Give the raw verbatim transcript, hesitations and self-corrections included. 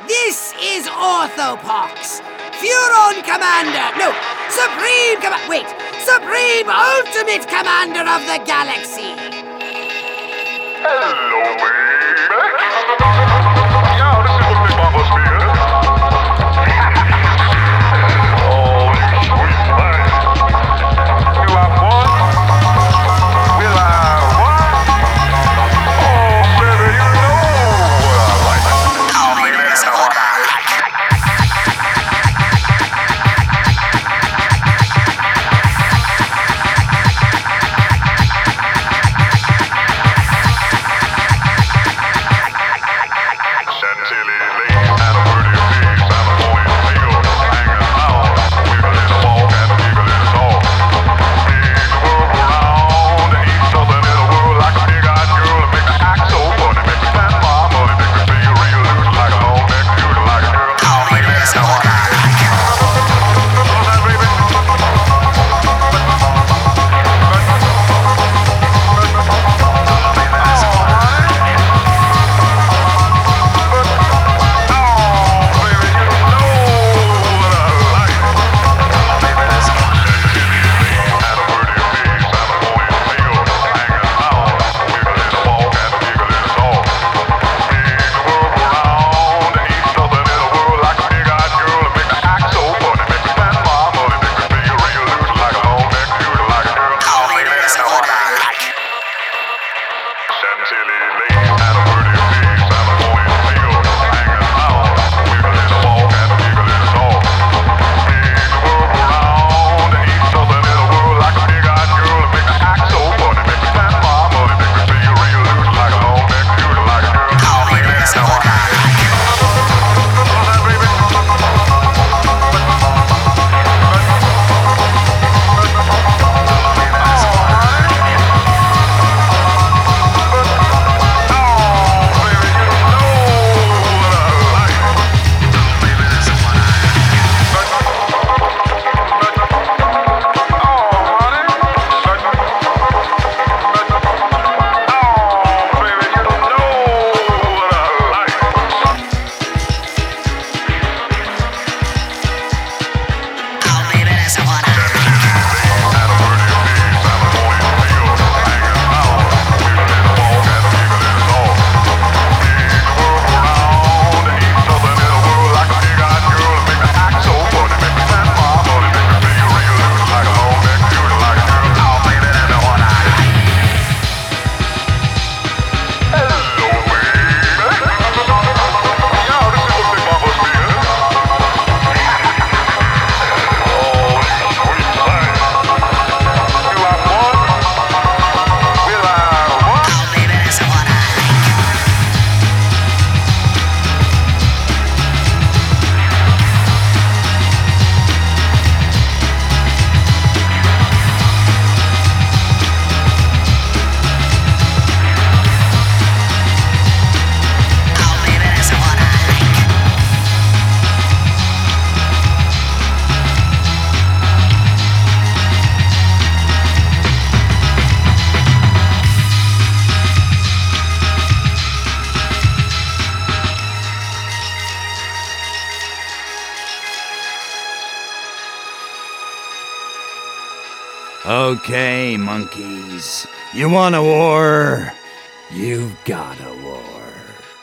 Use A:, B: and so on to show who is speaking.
A: This is Orthopox, Furon Commander. No, Supreme Commander. Wait, Supreme Ultimate Commander of the Galaxy.
B: Hello, baby. Yo, this is the Big Bubba Spear. Oh, you sweet thing. You have one? Will I what? Oh, baby, you know what I like. Oh, baby, that's what I like. Chantilly lace and a pretty face and a ponytail hanging out, wiggling a walk and a giggling a talk. Big the world go round, ain't nothing in the world like a big-eyed girl to make me act so funny, make me spend my money, make me feel real loose like a long neck, cute like a girl. Oh, baby, that's what I like. What's that, baby?
C: Okay, monkeys. You want a war? You've got a war.